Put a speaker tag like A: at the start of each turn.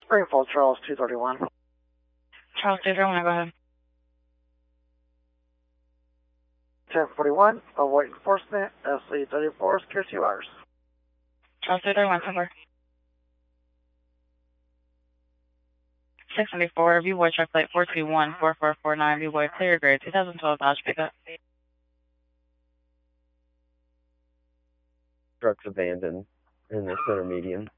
A: Greenfield, Charles 231.
B: Charles 231, go ahead.
A: 1041, avoid enforcement, SC34, secure 2 hours.
B: Charles 231, cover. 674, Viewboy truck plate 421-4449, Viewboy clear grade 2012 Dodge pickup.
C: Truck's abandoned in the center median.